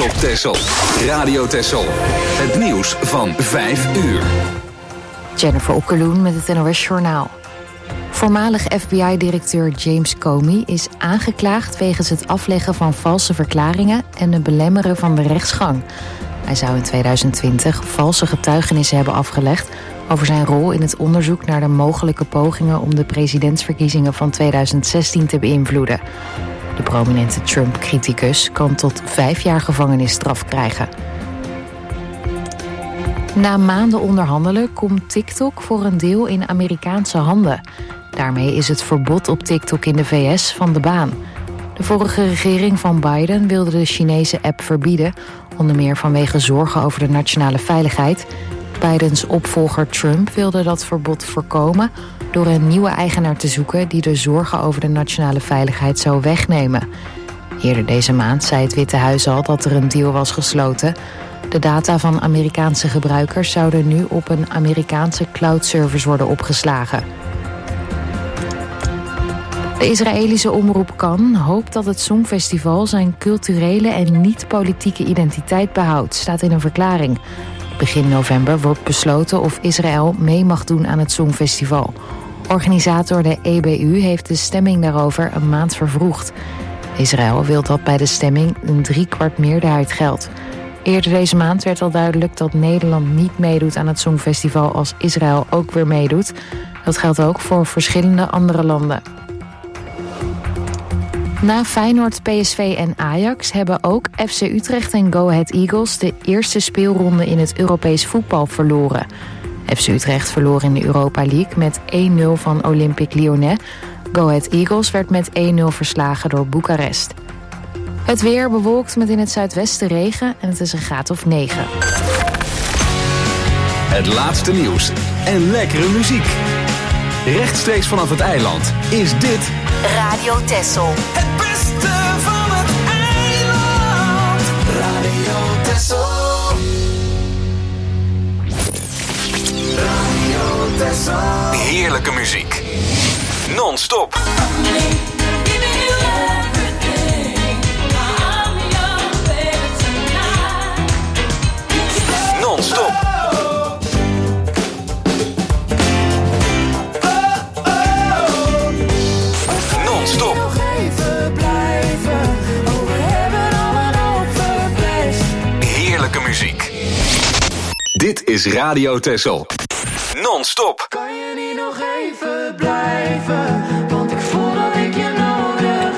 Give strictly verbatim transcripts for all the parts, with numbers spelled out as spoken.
op Texel. Radio Texel. Het nieuws van vijf uur. Jennifer Okkeloen met het N O S-journaal. Voormalig F B I-directeur James Comey is aangeklaagd wegens het afleggen van valse verklaringen en het belemmeren van de rechtsgang. Hij zou in tweeduizend twintig valse getuigenissen hebben afgelegd over zijn rol in het onderzoek naar de mogelijke pogingen om de presidentsverkiezingen van tweeduizend zestien te beïnvloeden. De prominente Trump-criticus kan tot vijf jaar gevangenisstraf krijgen. Na maanden onderhandelen komt TikTok voor een deel in Amerikaanse handen. Daarmee is het verbod op TikTok in de V S van de baan. De vorige regering van Biden wilde de Chinese app verbieden, onder meer vanwege zorgen over de nationale veiligheid. Bidens opvolger Trump wilde dat verbod voorkomen door een nieuwe eigenaar te zoeken die de zorgen over de nationale veiligheid zou wegnemen. Eerder deze maand zei het Witte Huis al dat er een deal was gesloten. De data van Amerikaanse gebruikers zouden nu op een Amerikaanse cloudservice worden opgeslagen. De Israëlische omroep Kan hoopt dat het Songfestival zijn culturele en niet-politieke identiteit behoudt, staat in een verklaring. Begin november wordt besloten of Israël mee mag doen aan het Songfestival. Organisator de E B U heeft de stemming daarover een maand vervroegd. Israël wil dat bij de stemming een driekwart meerderheid geldt. Eerder deze maand werd al duidelijk dat Nederland niet meedoet aan het Songfestival als Israël ook weer meedoet. Dat geldt ook voor verschillende andere landen. Na Feyenoord, P S V en Ajax hebben ook F C Utrecht en Go Ahead Eagles de eerste speelronde in het Europees voetbal verloren. F C Utrecht verloor in de Europa League met één nul van Olympique Lyonnais. Go Ahead Eagles werd met één nul verslagen door Boekarest. Het weer bewolkt met in het zuidwesten regen en het is een graad of negen. Het laatste nieuws en lekkere muziek. Rechtstreeks vanaf het eiland is dit Radio Texel. Het beste van het eiland. Radio Texel. Radio Texel. heerlijke muziek. Non-stop. Non-stop. Non-stop. Heerlijke muziek. Dit is Radio Texel. Non-stop. Kan je niet nog even blijven? Want ik voel dat ik je nodig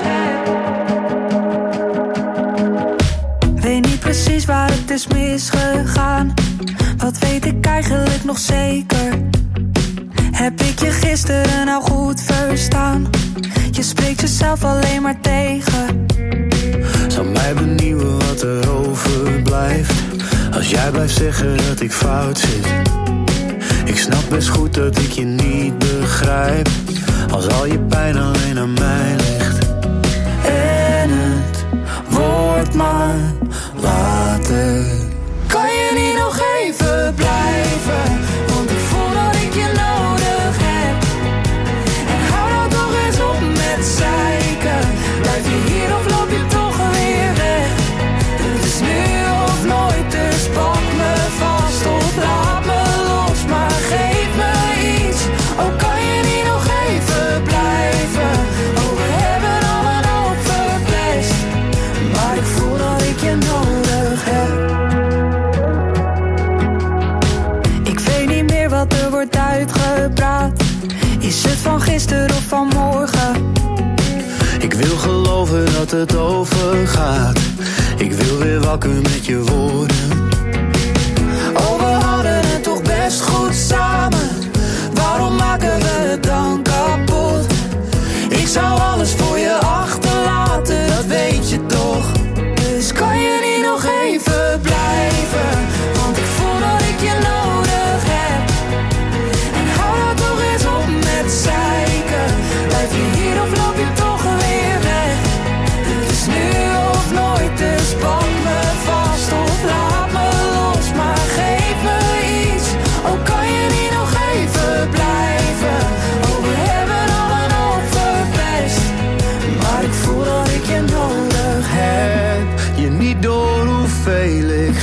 heb. Weet niet precies waar het is misgegaan. Wat weet ik eigenlijk nog zeker? Heb ik je gisteren nou goed verstaan? Je spreekt jezelf alleen maar tegen. Zou mij benieuwen wat er overblijft als jij blijft zeggen dat ik fout zit. Ik snap best goed dat ik je niet begrijp als al je pijn alleen aan mij ligt. En het wordt maar later. Kan je niet nog even blijven? Want ik voel dat ik je nodig heb. En hou nou toch eens op met zeiken. Blijf je hier of loop je toch weer weg? Het is nu of nooit, dus pak me vast of laat me los. Maar geef me iets, oh kan je niet nog even blijven? Oh we hebben al een hoop verpest, maar ik voel dat ik je nodig heb. Ik weet niet meer wat er wordt uitgepraat. Is het van gisteren of van morgen? Ik wil geloven dat het overgaat. Ik wil weer wakker met je woorden. Oh, we hadden het toch best goed samen. Waarom maken we het dan kapot? Ik zou alles voor je achterlaten, dat weet je toch. Dus kan je niet nog even blijven? Want ik voel dat ik je nodig heb. En hou nou toch eens op met zeiken. Blijf je hier of loop je toch weer weg? Het is nu of nooit, dus pak me vast of laat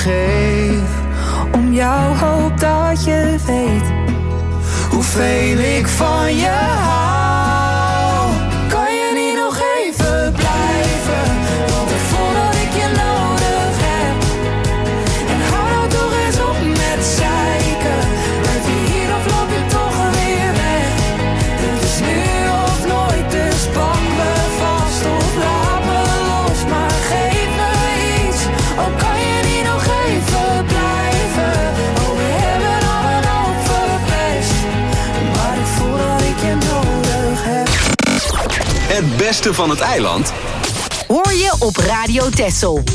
geef. Om jou hoop dat je weet hoeveel ik van je hou. Kan je niet nog even blijven? Want ik voel dat ik je nodig heb. En hou nou toch eens op met zeiken. Blijf je hier of loop je toch weer weg? Het is nu of nooit, dus pak me vast of laat me los. Maar geef me iets, al kan je niet nog even blijven. Oh, we hebben al een hoop verpest, maar ik voel dat ik je nodig heb. Het beste van het eiland hoor je op Radio Texel.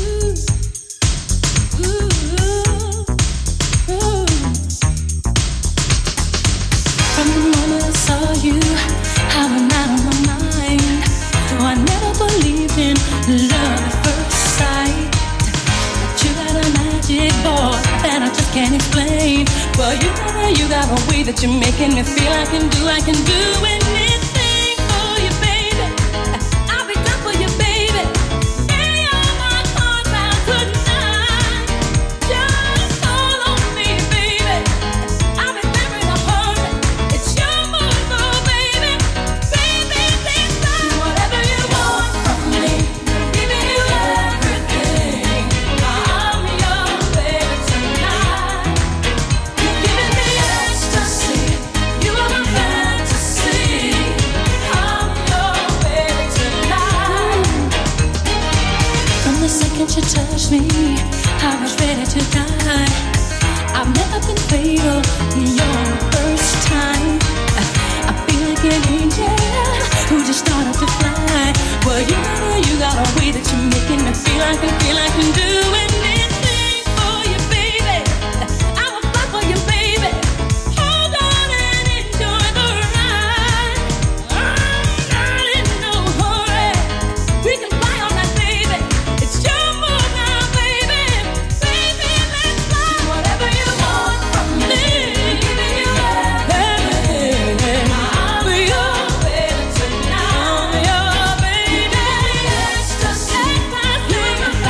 From the moment I saw you, I went out of my mind. Though I never believed in love at first sight. But you got a magic boy that I just can't explain. Well, you know you got a way that you're making me feel I can do, I can do anything for you, baby. I'll be down for you, baby. Any of my cards out tonight. Just call on me, baby. I'll be there in a hurry. It's your move, oh, baby. Baby, this time, whatever you want from me, giving you everything. I'm your baby tonight. You're giving me ecstasy. You are my fantasy. I'm your baby tonight. From the second you touched me, I was ready to die. I've never been fatal, you're the first time. I feel like an angel who just started to fly. Well, you know you got a way that you're making me feel I can feel I can do anything for you, baby. I will fly for you, baby. Hold on and enjoy the ride. I'm not in no hurry. We can fly all night, baby. It's your move now, baby. Baby, let's fly. Whatever you want from me, giving you everything. I'm your baby tonight. I'm your baby. Ecstasy. You are my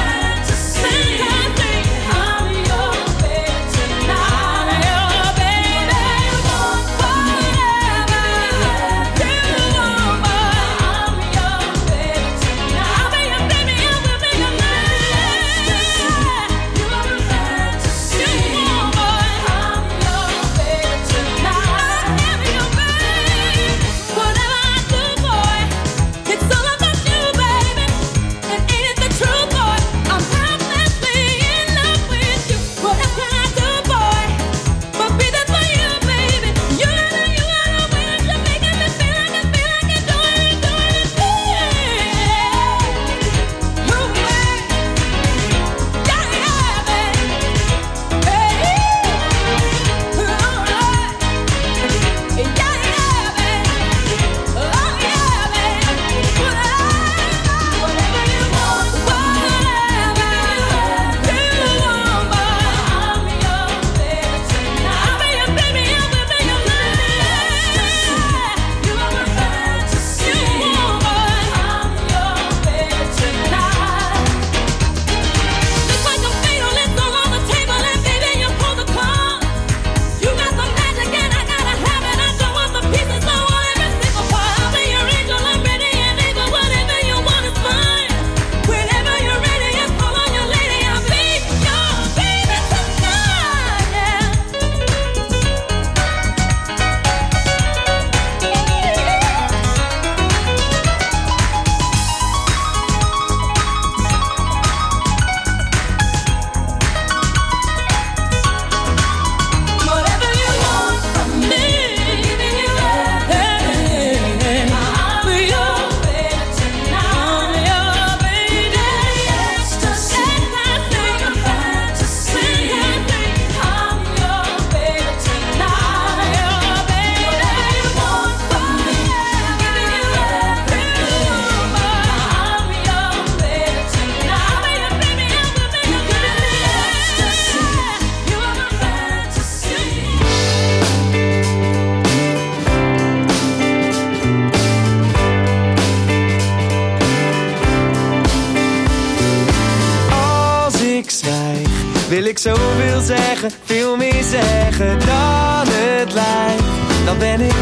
wil ik zoveel zeggen, veel meer zeggen dan het lijkt. Dan ben ik.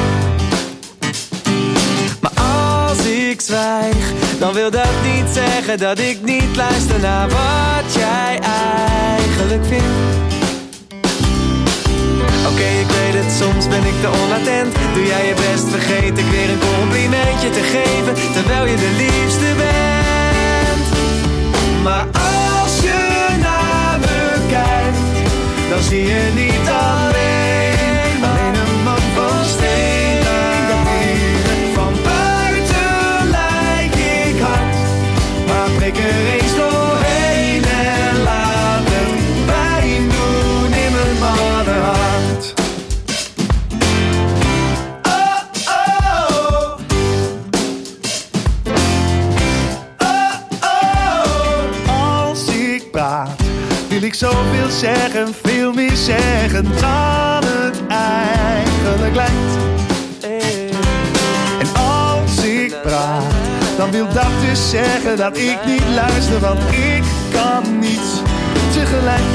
Maar als ik zwijg, dan wil dat niet zeggen dat ik niet luister naar wat jij eigenlijk vindt. Oké, okay, ik weet het, soms ben ik te onattent. Doe jij je best, vergeet ik weer een complimentje te geven, terwijl je de liefste bent. Maar als je naar me kijkt, dan zie je niet alleen, alleen een man van steen. Van buiten lijk ik hard, maar prik er eens doorheen en laat het pijn doen in mijn mannenhart. Oh, oh. Oh, oh. Als ik praat, wil ik zoveel zeggen, veel meer zeggen dan het eigenlijk lijkt. En als ik praat, dan wil dat dus zeggen dat ik niet luister, want ik kan niet tegelijk.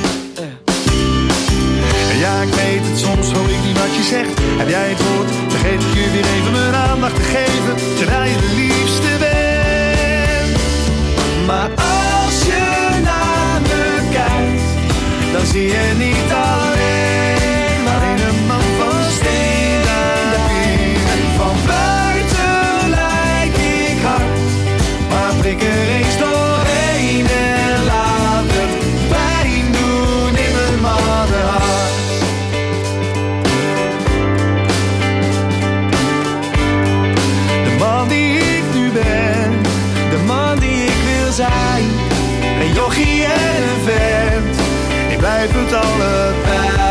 En ja, ik weet het, soms hoor ik niet wat je zegt. Heb jij het woord, vergeet ik je weer even mijn aandacht te geven, terwijl je de liefste bent. Maar als je naar me kijkt, dan zie je niet alleen, alleen een man van steen. Van buiten lijk ik hard, maar prik er eens doorheen en laat het pijn doen in mijn mannenhart. De man die ik nu ben, de man die ik wil zijn, een jochie en een vent, ik blijf het allebei.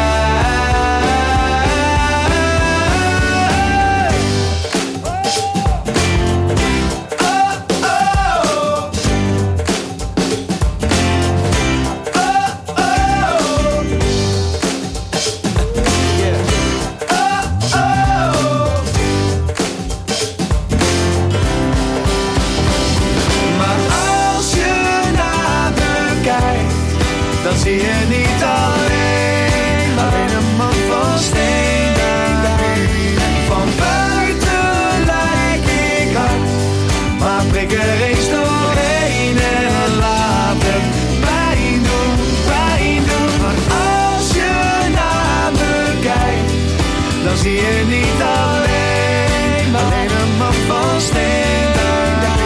Zie je niet alleen, alleen een man van steen. Van buiten lijk ik hard, maar prik er eens doorheen en laat het pijn doen, pijn doen. Maar als je naar me kijkt, dan zie je niet alleen, alleen een man van steen.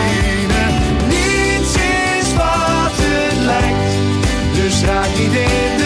Niets is wat het lijkt, dus raak niet in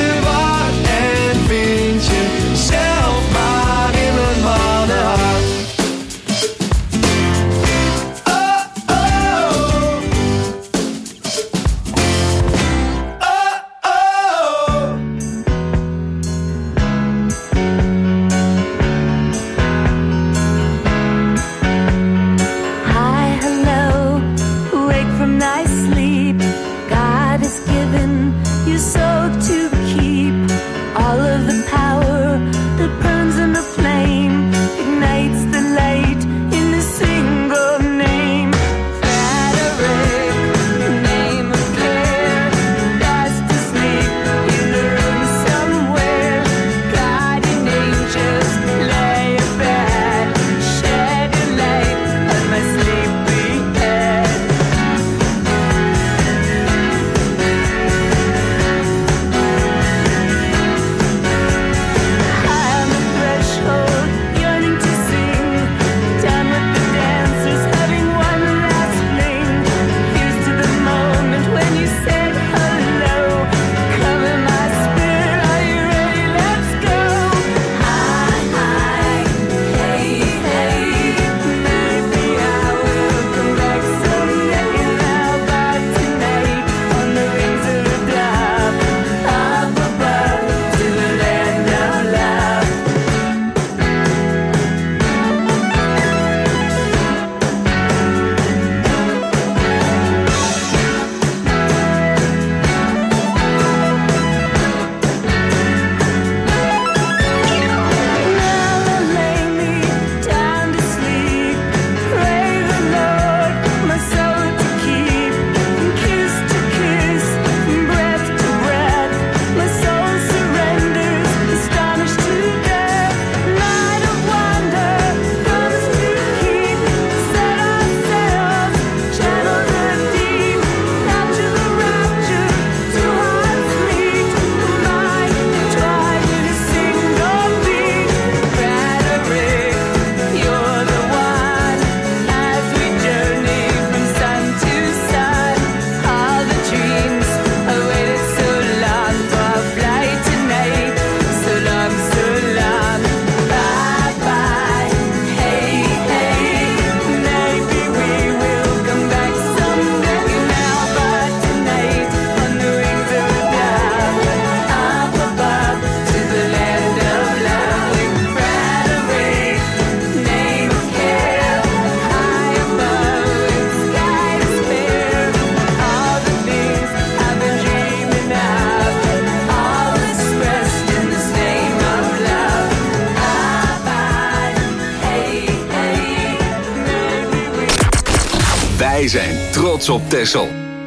Wij zijn trots op Texel.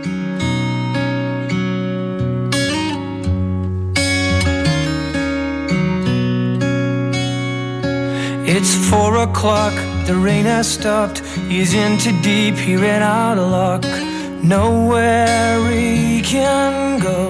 It's four o'clock, the rain has stopped. He's in too deep, he ran out of luck. Nowhere he can go.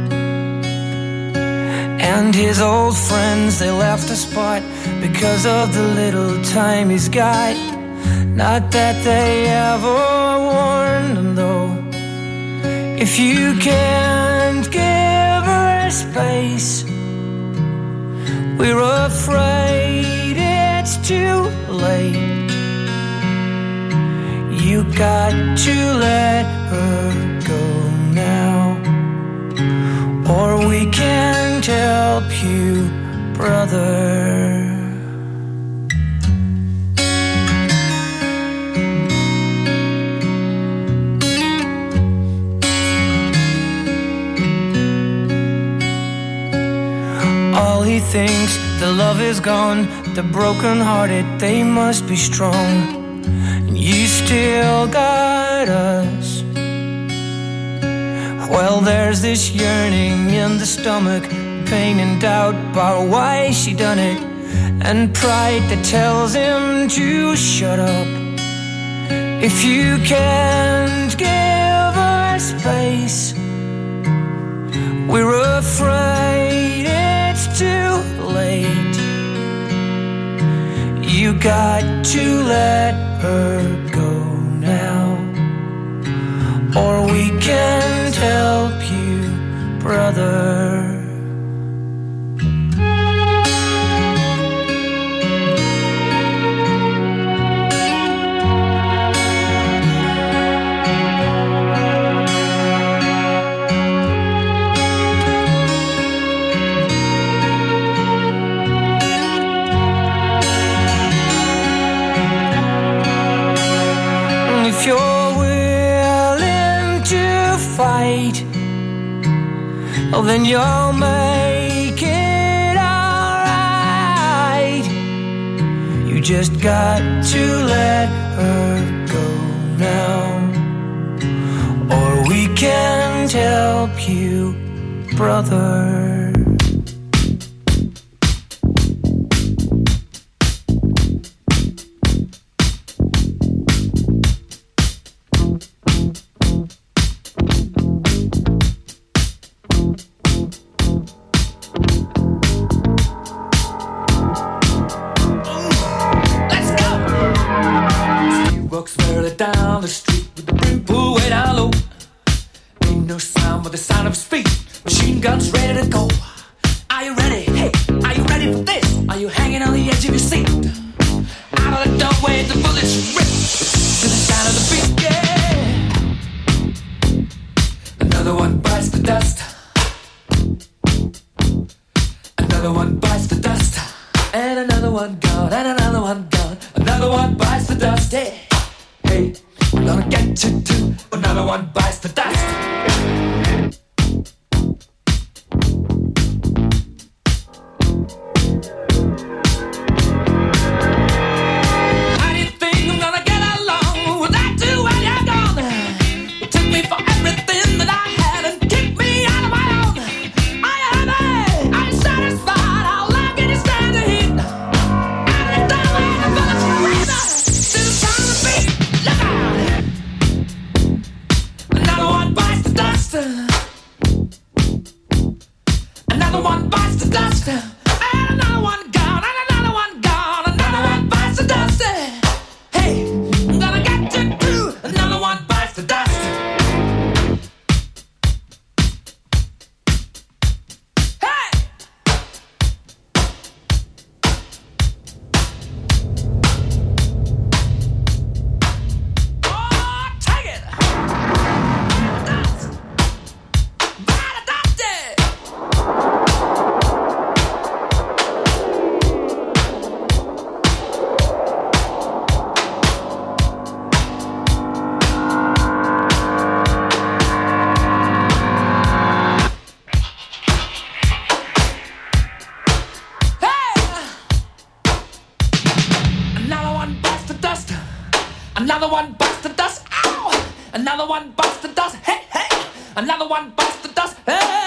And his old friends, they left the spot because of the little time he's got. Not that they ever warned him though. If you can't give her space, we're afraid it's too late. You got to let her go now, or we can't help you, brother. All he thinks, the love is gone. The broken-hearted, they must be strong. And you still got us. Well, there's this yearning in the stomach, pain and doubt about why she done it, and pride that tells him to shut up. If you can't give her space, we're afraid it's too late. You got to let her go now, or we can't help you, brother. If you're willing to fight, oh, then you'll make it alright. You just got to let her go now, or we can't help you, brother. Down the street with the brim pulled way down low. Ain't no sound but the sound of his feet. Machine guns ready to go. Are you ready? Hey, are you ready for this? Are you hanging on the edge of your seat? Out of the doorway, the bullets rip to the sound of the beat. Yeah. Another one bites the dust. Another one bites the dust. And another one gone. And another one gone. Another one bites the dust. Yeah. Hey, we're gonna get you too. Another one bites the dust. How do you think I'm gonna get along without you when you're gone? You took me for everything that I had and kicked me out of my own. Are you happy? Are you satisfied? How long can you stand the heat? Out of the doorway, the bullets rip to the sound of the beat. Look out! Another one bites the dust. Another one bites the dust. And another one gone. And another one gone. Another one bites the dust. Hey, I'm gonna get you too. Another one bites the dust. Hey! Oh, take it! Dust! Bite the dust! Another one bites the dust. Hey, hey. Another one bites the dust. Hey.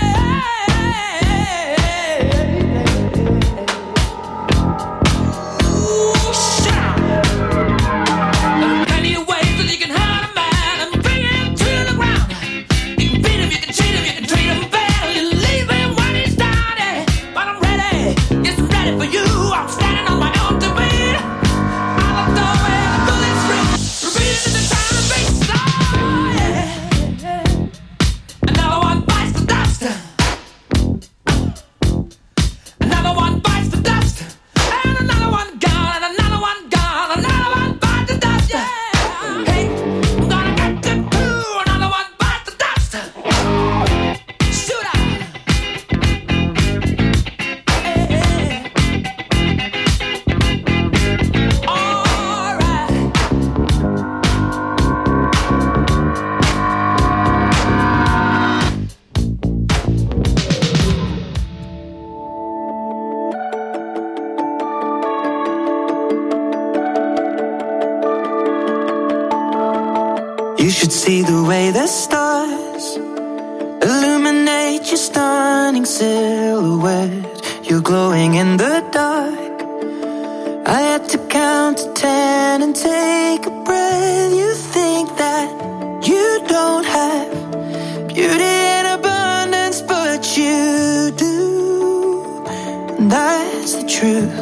You should see the way the stars illuminate your stunning silhouette. You're glowing in the dark. I had to count to ten and take a breath. You think that you don't have beauty in abundance, but you do. And that's the truth.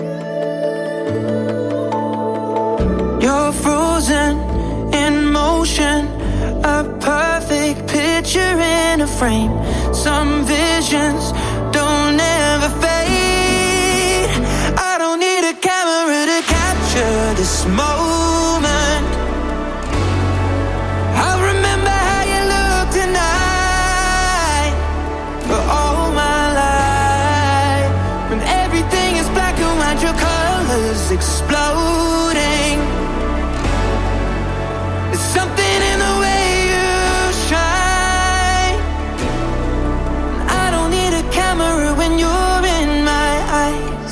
You're frozen in motion, a perfect picture in a frame. Some visions don't ever fade. I don't need a camera to capture this moment. I'll remember how you look tonight for all my life. When everything is black and white, your colors exploding. There's something in the way you shine. I don't need a camera when you're in my eyes.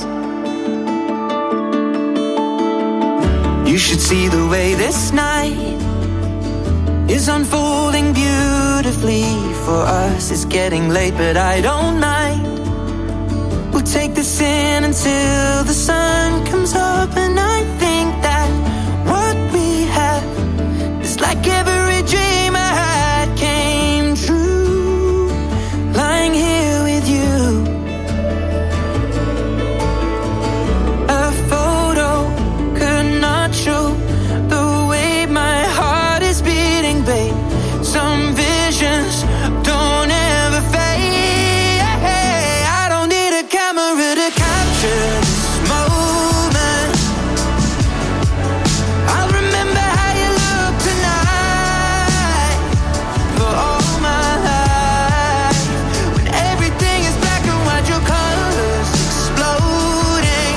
You should see the way this night is unfolding beautifully for us. It's getting late, but I don't mind. We'll take this in until the sun comes up, and I think that what we have is like every dream I had came true. Lying here with you, a photo could not show the way my heart is beating, babe. Some visions don't ever fade. I don't need a camera to capture this moment. I'll remember how you look tonight for all my life. When everything is black and white, your colors exploding.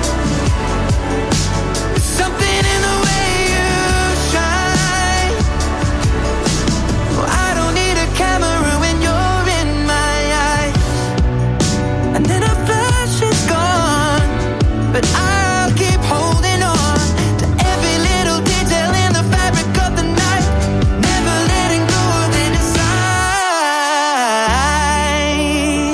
There's something in the way you shine. Well, I don't need a camera when you're in my eyes. And then a flash is gone, but I'll keep holding on to every little detail in the fabric of the night, never letting go of it inside.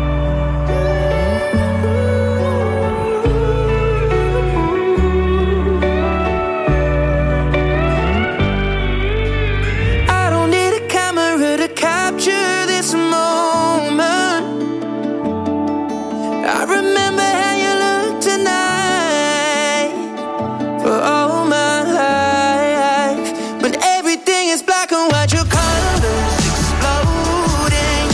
I don't need a camera to capture this moment. I remember how you look tonight for all my life. When everything is black and white, your colors exploding.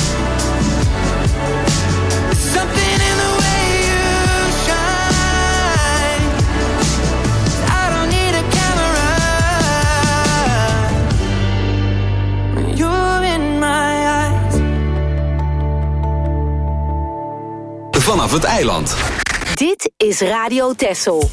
There's something in the way you shine. I don't need a camera when you're in my eyes. Vanaf het eiland. Dit is Radio Texel.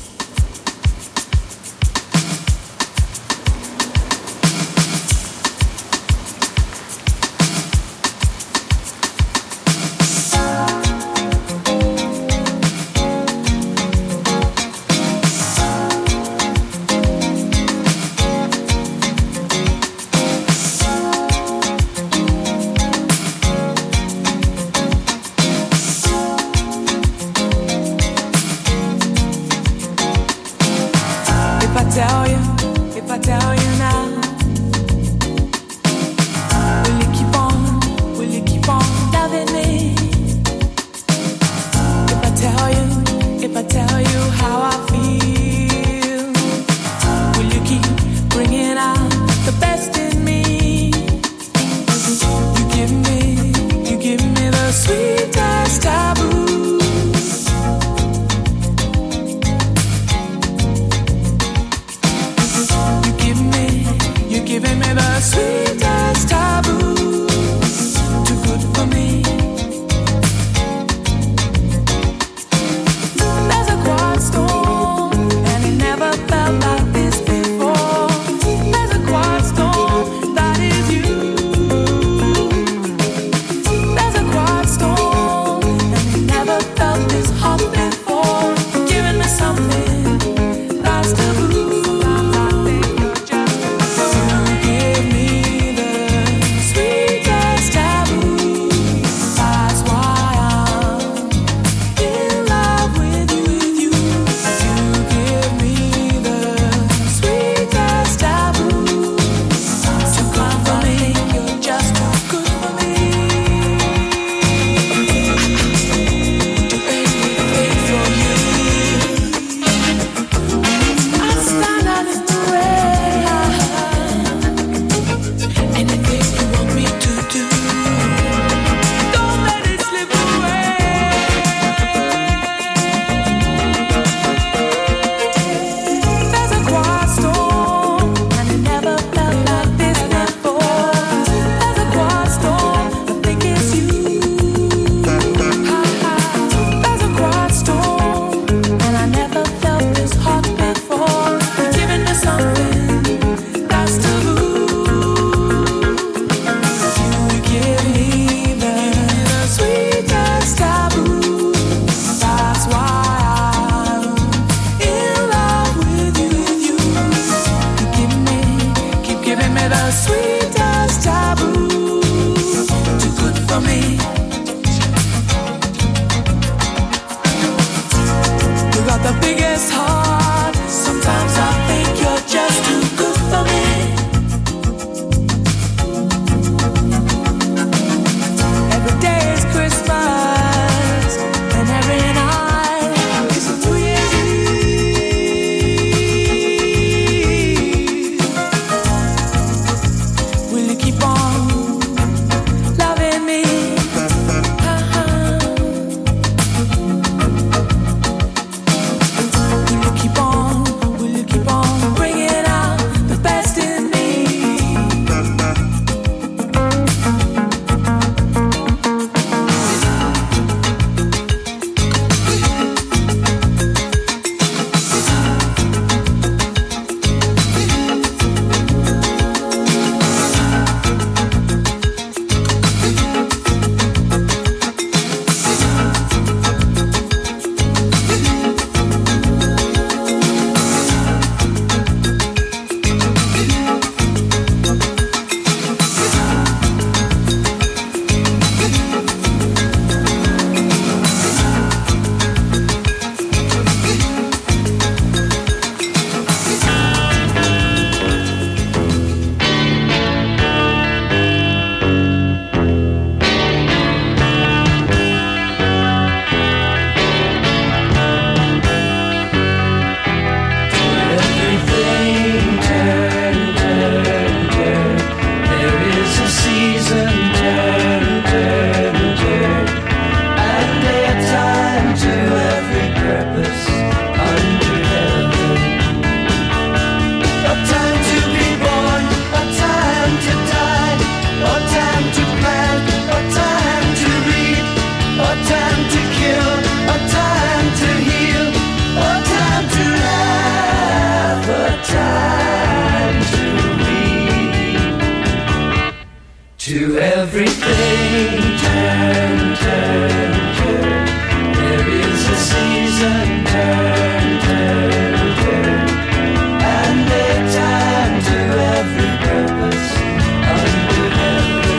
everything turn, turn, turn. There is a season, turn, turn, turn. And a time to every purpose under heaven.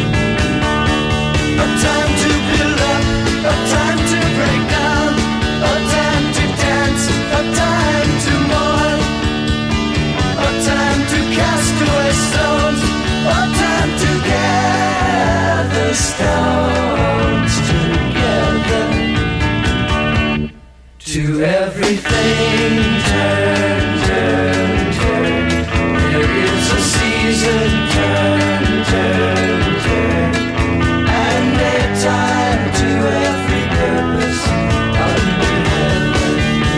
A time to build up, a time to break down, a time to dance, a time to mourn, a time to cast away stones, a time to gather stones together. To everything turn, turn, turn. There is a season, turn, turn, turn. And a time to every purpose under heaven.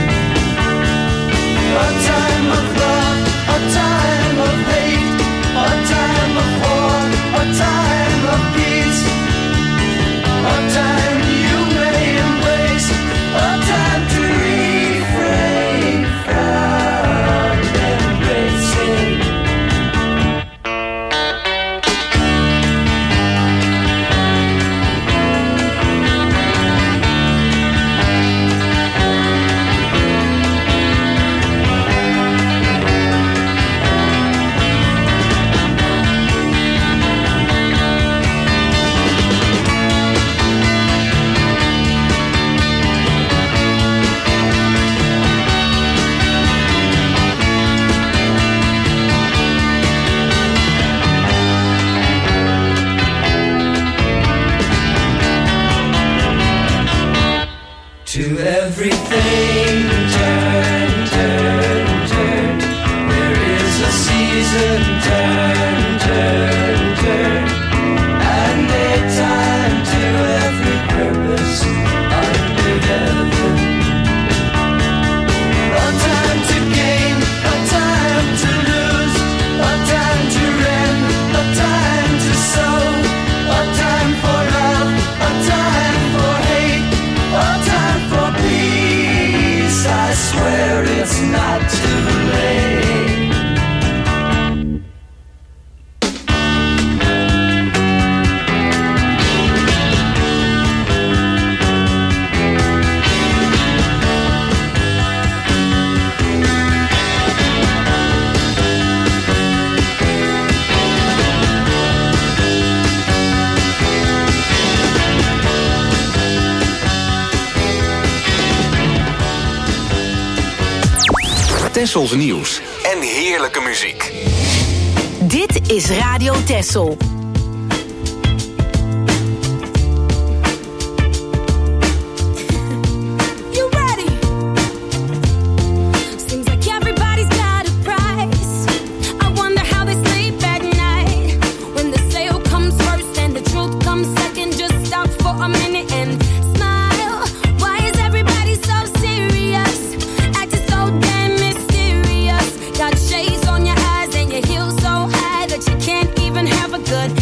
A time of love, a time of hate, a time of war, a time of peace, a time you may embrace, a time to refrain from embracing. To everything turn, turn, turn. There is a season, turn, turn, turn. And a time to every purpose under heaven. A time to gain, a time to lose, a time to rend, a time to sow, a time for love, a time for hate, a time for peace. I swear it's not too late. Tessels nieuws en heerlijke muziek. Dit is Radio Tessel. You ready? Seems like everybody's got a price. I wonder how they sleep at night. When the sale comes first and the truth comes second, just stop for a minute and smile. Why is everybody so serious? Acting so damn mysterious. Got shades on your eyes and your heels so high that you can't even have a good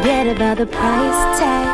forget about the price tag.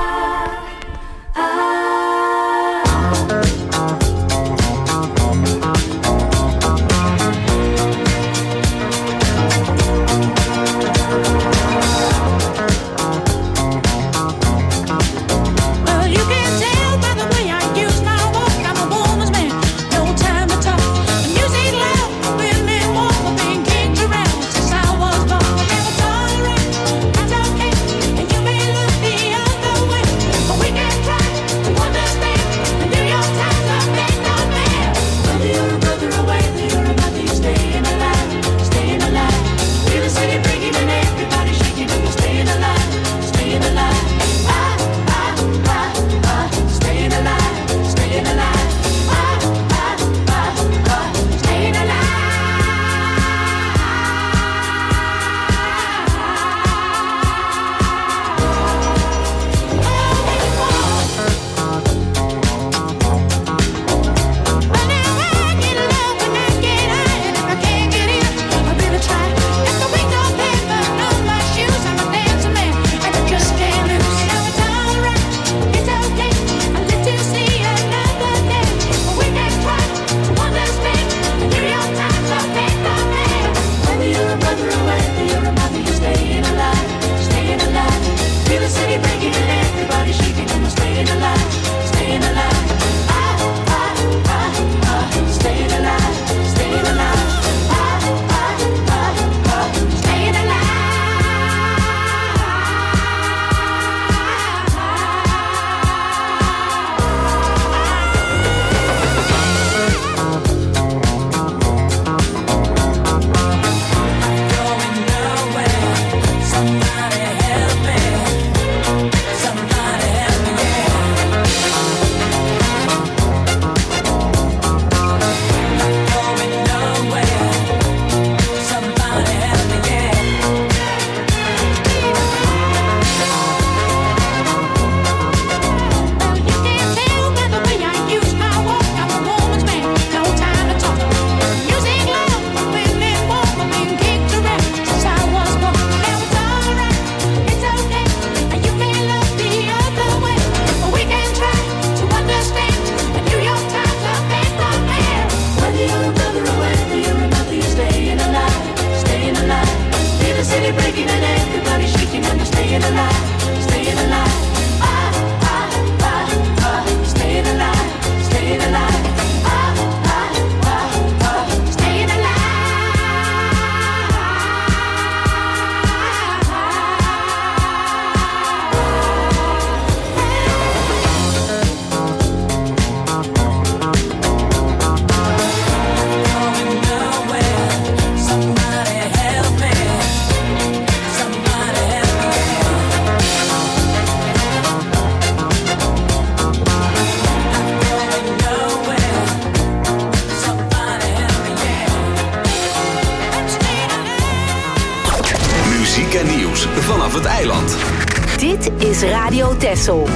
Vanaf het eiland. Dit is Radio Texel.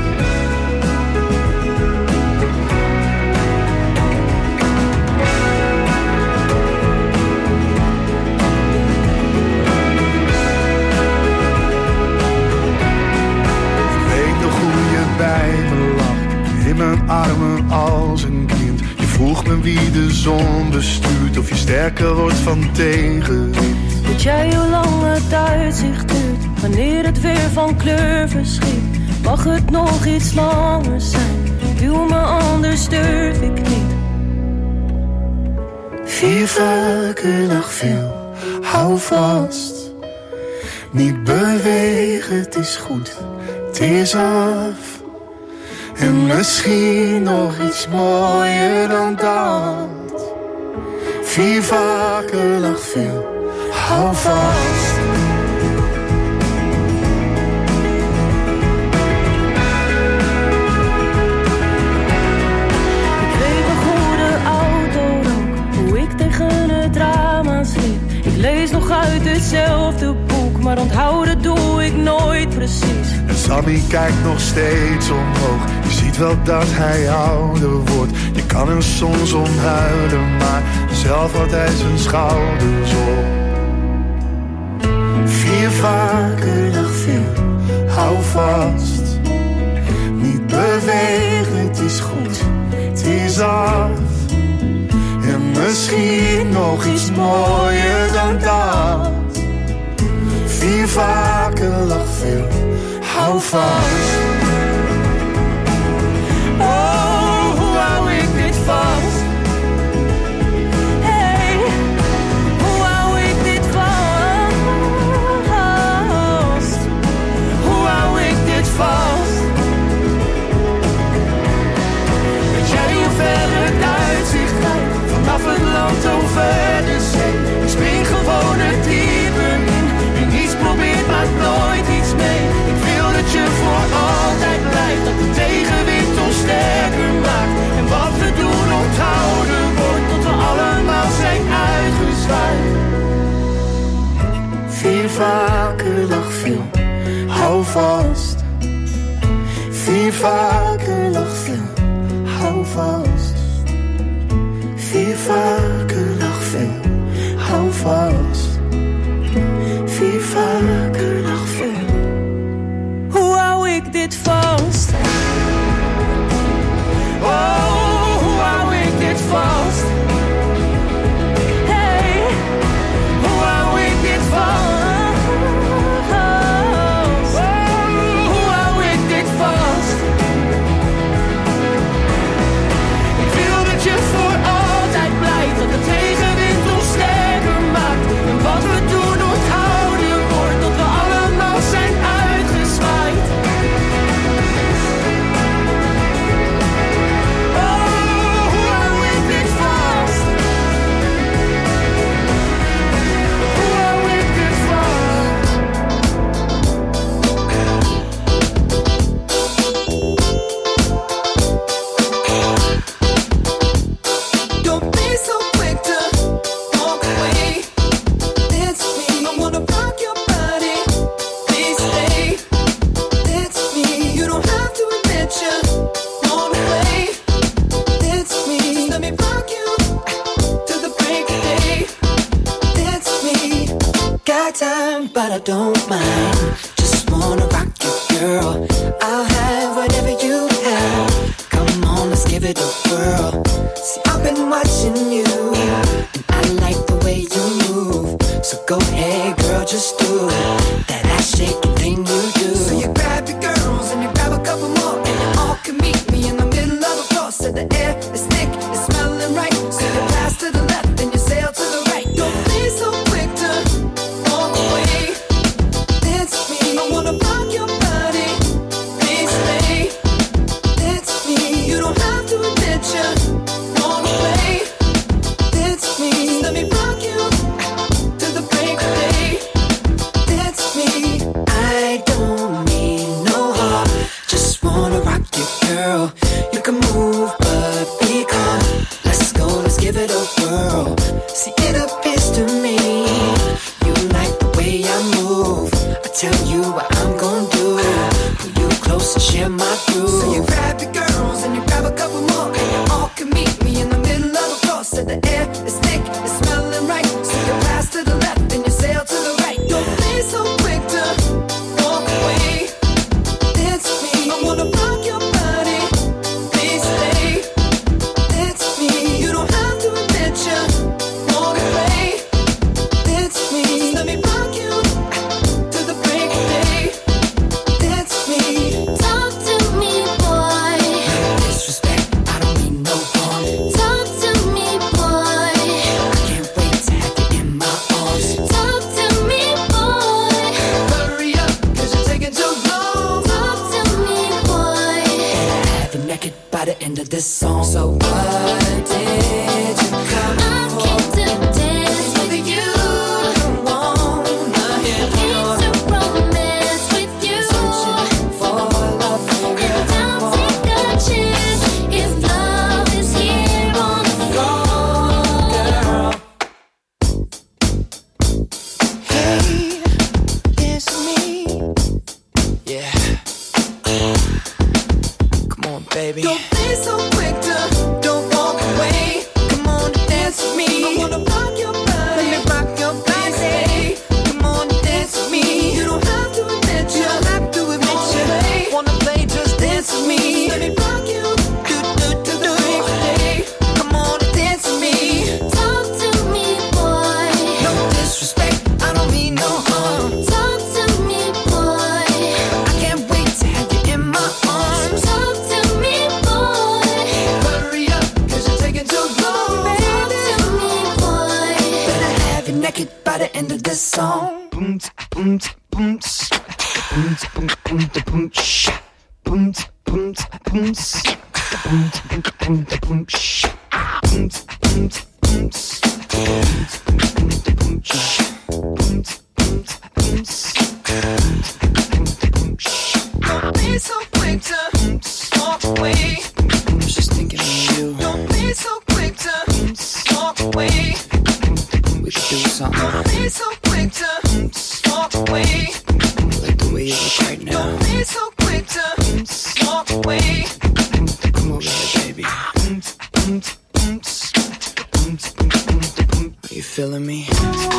In mijn armen als een kind. Je vroeg me wie de zon bestuurt, of je sterker wordt van tegenwind. Weet jij hoe lang het uitzicht duurt, wanneer het weer van kleur verschiet? Mag het nog iets langer zijn, wil me anders durf ik niet. Vier vaker nog veel, hou vast. Niet bewegen, het is goed, het is af. En misschien nog iets mooier dan dat. Vier vaker lag veel, hou vast. Ik weet nog hoe de auto rook, hoe ik tegen het raam aansliep. Ik lees nog uit hetzelfde boek, maar onthouden doe ik nooit precies. En Sammy kijkt nog steeds omhoog. Je ziet wel dat hij ouder wordt. Je kan er soms om huilen, maar zelf had hij zijn schouders op. Vier vaker, lach veel. Hou vast. Niet bewegen, het is goed. Het is af. En misschien nog iets mooier dan dat. Vier vaker, lach veel. Hou vast. Oh, hoe hou ik dit vast? Hey, hoe hou ik dit vast? Hoe hou ik dit vast? Weet jij hoe ver het uitzicht lijkt? Vanaf het land over de zee. Ik spring gewoon het diepe in. Wie niets probeert maakt nooit iets mee. Ik wil dat je voor altijd blijft. Dat de tegenwind ons sterker maakt. En wat we doen onthouden wordt. Tot we allemaal zijn uitgezwaaid. Vier vaker, lach veel. Hou vast. Vier vaker, lach veel. Hou vast. Vier vaker, lach veel. Hou vast. Vier vaker, lach veel. Hoe hou ik dit vast? Oh, hoe hou ik dit vast? Hey, hoe hou ik dit vast? Oh, hoe hou ik dit vast? Ik wil dat je voor altijd blijft. Dat de tegenwind ons sterker maakt. En wat we doen onthouden wordt. Tot we allemaal zijn uitgezwaaid. Oh, hoe hou ik dit vast? Hoe hou ik dit vast? Don't be so quick to walk away. It's me. I wanna rock your body. Please stay. It's me. You don't have to admit you want away. It's me. Let me rock you to the break of day. It's me. Got time, but I don't mind. Just wanna rock you, girl. I'll have whatever you have. Come on, let's give it a whirl. See, I've been watching you, and I like the way you move. So go ahead, girl, just do that ass shaking thing you do. So you grab your girls and you grab a couple more, and you all can meet me in the middle of the floor. So the air is thick, it's smelling right. So you pass to the left and you sail to the right. Don't be so quick to walk away. It's me. I wanna rock your body. Please stay. It's me. You don't have to admit you want away. It's me. Let me rock you to the break of day. It's me. I don't need no heart. Just wanna rock you, girl. You can move, but be calm. Let's go, let's give it a whirl. See, it appears to me you like the way I move. I tell you what I'm gonna do. Pull you close and share my groove. So you grab your girls and you grab a couple more, and you all can meet me in the middle of the floor. So the air is thick, it's smelling right. So you pass to the left and you sail to the right. Don't be so quick to walk away. It's me. I wanna rock your body. Please stay. It's me. You don't have to admit you want away. It's me. Let me rock you to the break of day. It's me. Talk to me, boy. Disrespect, I don't mean no harm. Talk to me, boy. I can't wait to have you in my arms. Talk to me, boy. Hurry up, cause you're taking too long. Talk to me, boy. Have you naked by the end of this song. So what did you come I for? came to dance with you. Wanna hear Came to romance with you. for love for real. And I'll take a chance if love is here on the floor. Girl. Hey, it's me. Yeah. Come on, baby. Don't be so quick to don't walk away. Come on, dance with me. I wanna rock your body. Let me rock your body. Come on, dance with me. be so quick to walk away. I was just thinking of you. Don't be so quick to walk away. We should do something. Don't be so quick to walk away. Like the way you look right now. Don't be so quick to walk away. Come over here, baby. Are you feeling me?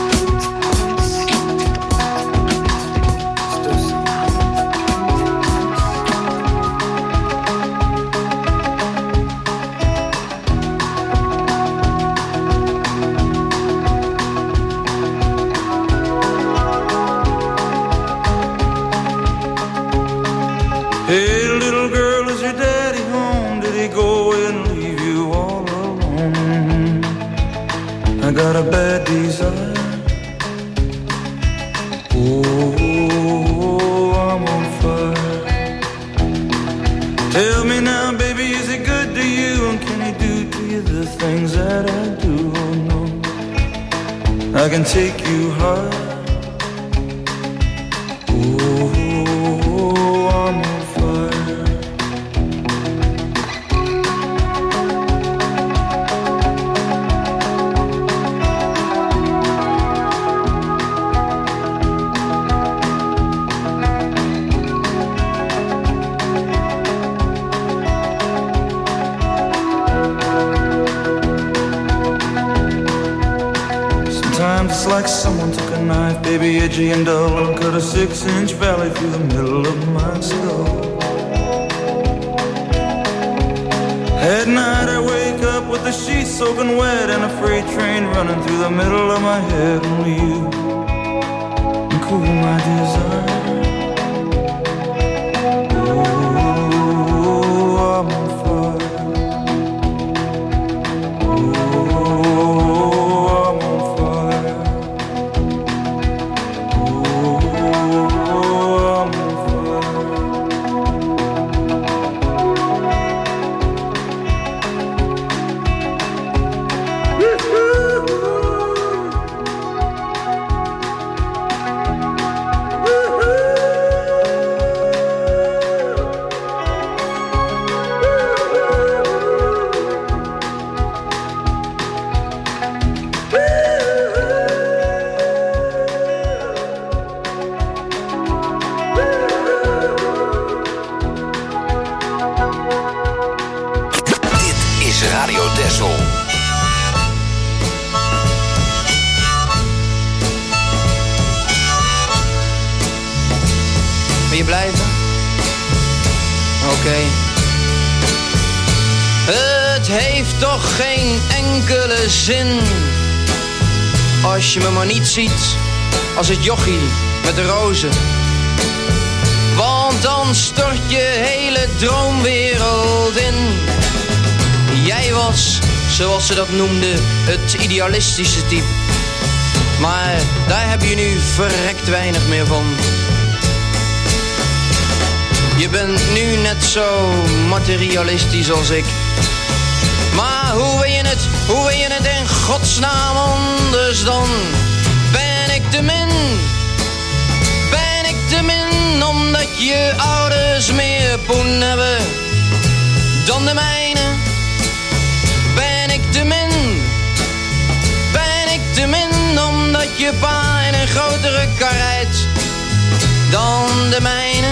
Hey, little girl, is your daddy home? Did he go away and leave you all alone? I got a bad desire. Oh, I'm on fire. Tell me now, baby, is he good to you? And can he do to you the things that I do? Oh, no, I can take you high. Oh, I'm on fire. It's like someone took a knife, baby, edgy and dull, and cut a six-inch valley through the middle of my skull. At night I wake up with the sheets soaking wet and a freight train running through the middle of my head. Only you can cool my desire. Oh, I'm on fire. Wil je blijven? Oké. Okay. Het heeft toch geen enkele zin als je me maar niet ziet als het jochie met de rozen. Want dan stort je hele droomwereld in. Jij was, zoals ze dat noemden, het idealistische type. Maar daar heb je nu verrekt weinig meer van. Je bent nu net zo materialistisch als ik. Maar hoe wil je het, hoe wil je het in godsnaam anders dan? Ben ik te min? Ben ik te min omdat je ouders meer poen hebben dan de mijne? Ben ik te min? Ben ik te min omdat je pa in een grotere kar rijdt dan de mijne?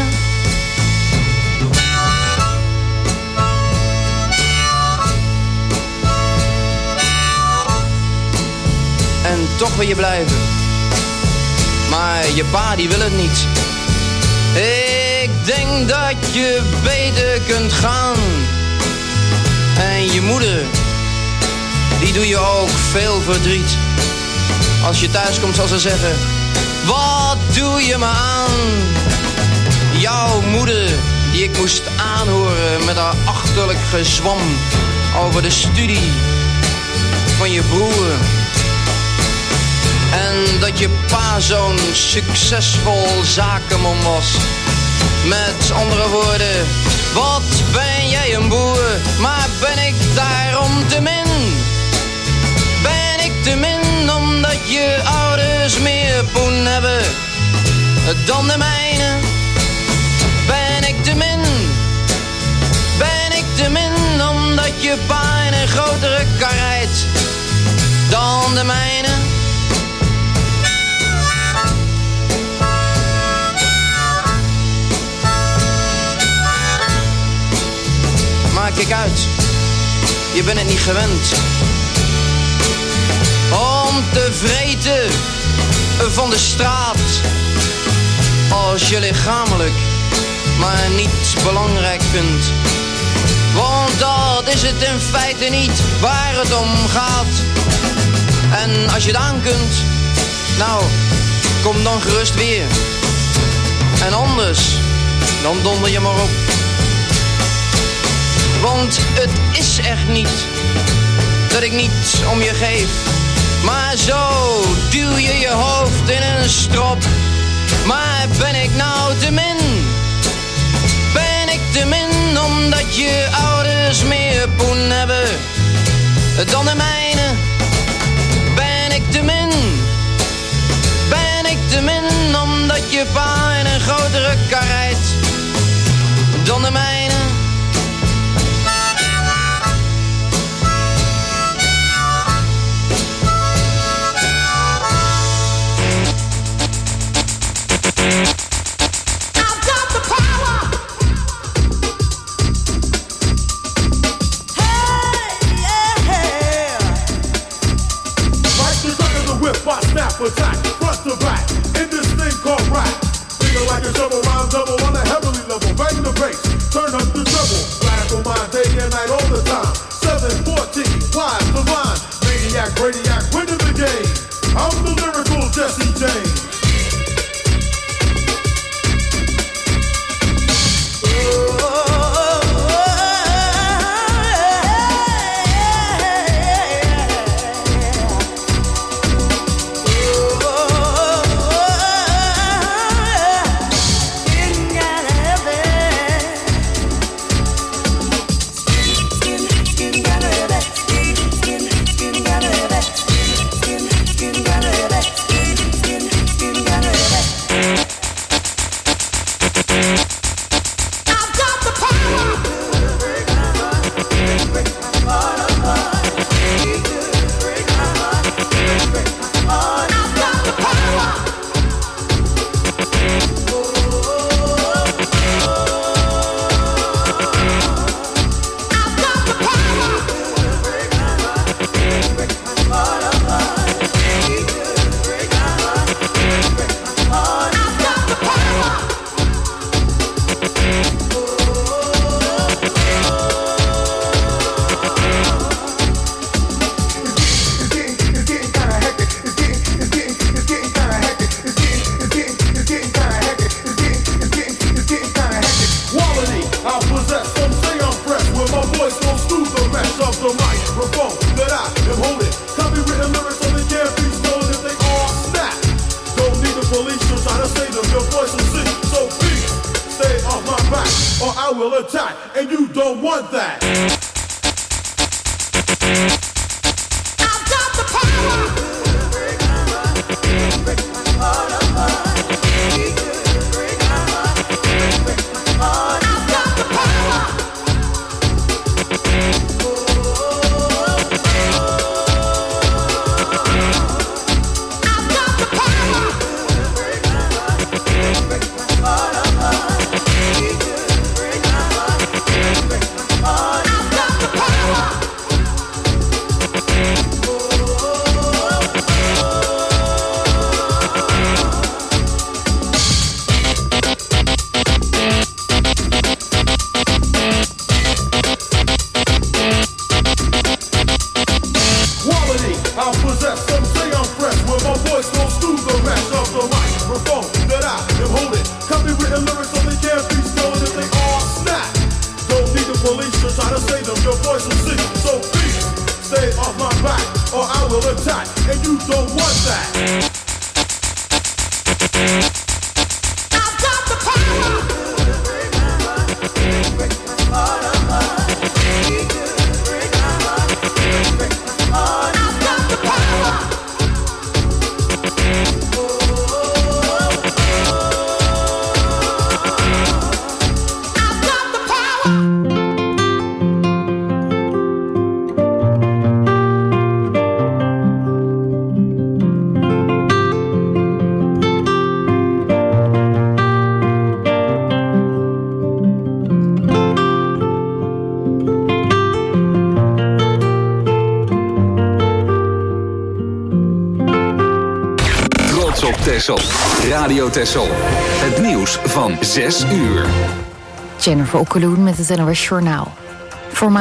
En toch wil je blijven. Maar je pa die wil het niet. Ik denk dat je beter kunt gaan. En je moeder, die doe je ook veel verdriet. Als je thuis komt zal ze zeggen: wat doe je me aan? Jouw moeder, die ik moest aanhoren met haar achterlijk gezwam over de studie van je broer. En dat je pa zo'n succesvol zakenman was. Met andere woorden, wat ben jij een boer, maar ben ik daarom te min? Ben ik te min omdat je ouders meer poen hebben dan de mijne? Ben ik te min? Ben ik te min omdat je pa in een grotere kar rijdt dan de mijne? Maar kijk uit, je bent het niet gewend om te vreten van de straat als je lichamelijk maar niet belangrijk vindt. Want dat is het in feite niet waar het om gaat. En als je het aan kunt, nou, kom dan gerust weer. En anders, dan donder je maar op. Want het is echt niet dat ik niets om je geef. Maar zo duw je je hoofd in een strop. Maar ben ik nou te min? Ben ik te min omdat je ouders meer poen hebben dan de mijne? Ben ik te min? Ben ik te min omdat je pa in een grotere kar rijdt dan de mijne? Attack, front to back, in this thing called rap. Feel like a double round double on a heavily level. Bang the bass, turn up the treble. Radical mind day and night all the time. seven fourteen, wise the line. Maniac, radiac, winning the game. I'm the lyrical Jesse James. or I will attack, and you don't want that. I've got the power. I've got the power. Texel. Radio Texel. Het nieuws van zes uur. Jennifer Okkeloen met het N O S Journaal.